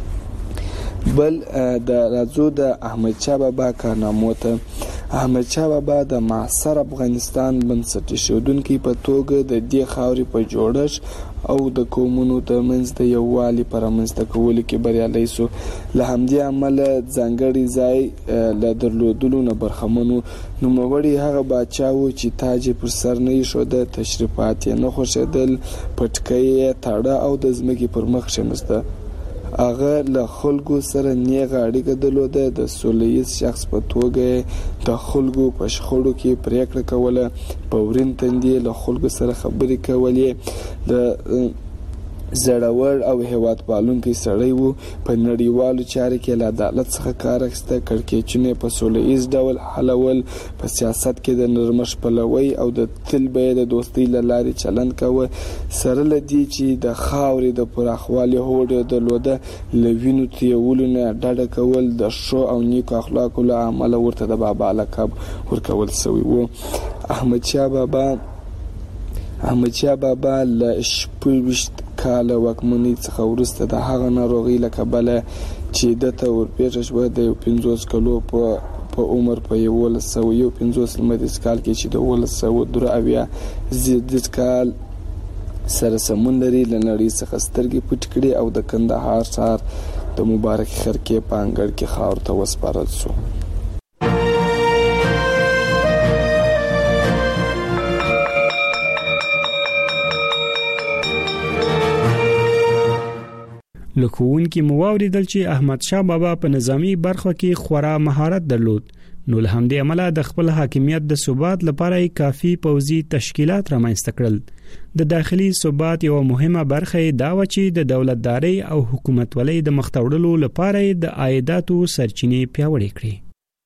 [SPEAKER 18] بل د راځو د احمدشاه بابا کارنامو ته. احمدشاه بابا د معاصر افغانستان بنسټ ایښودونکي په توګه د دې خاورې په جوړښت او د قومونو ترمنځ د یووالي په رامنځته کولو کې بریالی سو. له همدې امله ځانګړی ځای له درلودلو نه برخمن و. نوموړی هغه پاچا و چې تاج یې پر سر نه ایښوده، تشریفات یې نه خوښېدل، پټکی یې تاړه او د ځمکې پر مخ کښېناسته. هغه له خلکو سره نیغه اړیکه درلوده. د سوله ییز شخص په توګه د خلکو په شخړو کې پریکړه کوله. په ورین تندي له خلکو سره خبرې کولې. د زړور او هیواد پالونکی سړی و. په نړیوالو چارو کې له عدالت څخه کار اخیسته. کړکېچونه په سوله ییز ډول حلول. په سیاست کې د نرمښت پلوی او د تل به د دوستۍ له لارې چلند کاوه. سره له دې چې د خاورې د پراخوالي هوډ یې درلوده، له وینو تویولو نه ډډه کول د ښو او نیکو اخلاقو له امله ورته د بابا لقب ورکول شوی و. احمدشاه بابا احمدشاه بابا له شپږویشت کاله واکمنۍ څخه وروسته د هغه ناروغۍ له کبله چې دته ورپېښه شوه د یو پنځوس کلو په په عمر په یولس سوه یو پنځوس لمریز کال کې چې د اوولس سوه درې اویا زیږدیز کال سره سمون لري، له نړۍ څخه سترګې پټې کړې او د کندهار ښار د مبارک خرکې په انګړ کې خاورو ته وسپارل شو.
[SPEAKER 15] لکوونکي مو واوریدل چې احمد شاه بابا په نظامی برخه کې خورا مهارت درلود، نو له همدې عمله د خپل حاکمیت د ثبات لپاره کافي پوځي تشکیلات رامنځته کړل. د داخلي ثبات یو مهمه برخه دا و چې د دولتداري او حکومتولۍ د مختوړلو لپاره د عایداتو سرچینې پیاوړې کړې.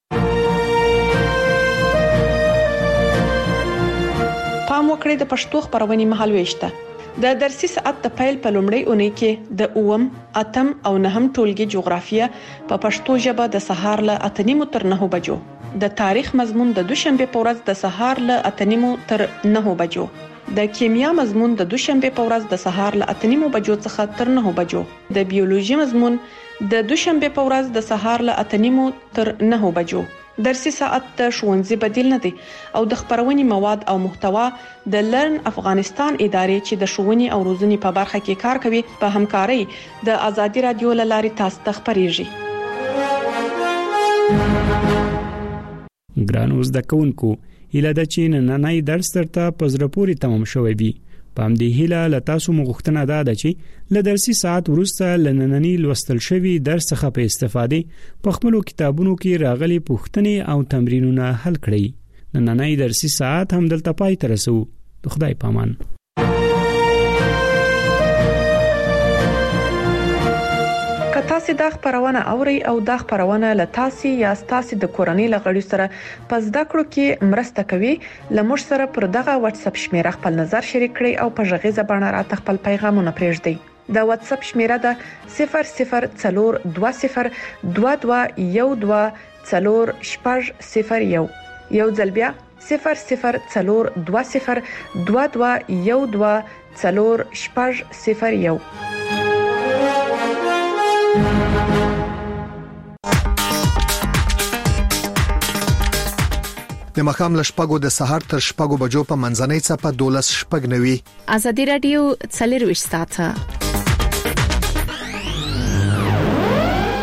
[SPEAKER 9] پام وکړئ د پښتو خبرونې مهالويشته. د درسي ساعت د پیل په لومړۍ اونۍ کې د اوم، اتم او نهم ټولګي جغرافیه په پښتو ژبه د سهار له اته نیمو تر نهو بجو، د تاریخ مضمون د دوشنبه په ورځ د سهار له اته نیمو تر نهو بجو، د کیمیا مضمون د دوشنبه په ورځ د سهار له اته نیمو بجو څخه تر نهو بجو، د بیولوژي مضمون د دوشنبه په ورځ د سهار له اته نیمو تر نهو بجو. درسي ساعت د ښوونځي بدیل نه دی او د خبرونې مواد او محتوا د لرن افغانستان ادارې چې د ښوونې او روزنې په برخه کې کار کوي په همکارۍ د ازادي رادیو له لارې تاسو ته خبريږي.
[SPEAKER 15] ګرانو زده کوونکو، اله د چین نننۍ درس ترته پزره پوری تمام شوی وي. پام دی هیله لتا سو مغختنه ده د چې ل درسي ساعت ورسته لنننی لوستل شوی درس څخه په استفاده په خپل کتابونو کې راغلي پوښتنې او تمرینونه حل کړئ. نننی درسي ساعت هم دلته پای ته رسو. خدای پامان.
[SPEAKER 9] تاسو د خبرونه اوري او د خبرونه له تاسو یا تاسو د کورنۍ لغړی سره پس د کړو کې مرسته کوي لمر سره پر دغه واتس اپ شمیره خپل نظر شریک کړئ او په ژغې زبانه را خپل پیغامونه پرېږدئ د واتس اپ شمیره د صفر صفر څلور دوه صفر دوه دوه یو دوه څلور شپږ صفر یو یو ځل بیا صفر صفر څلور دوه صفر دوه دوه یو دوه څلور شپږ صفر یو
[SPEAKER 19] د مخام لشپګو د سهار تر شپګو بجو په منځنۍ چپه دولس شپګ نوي
[SPEAKER 9] ازادي رادیو څلرويشت ساعته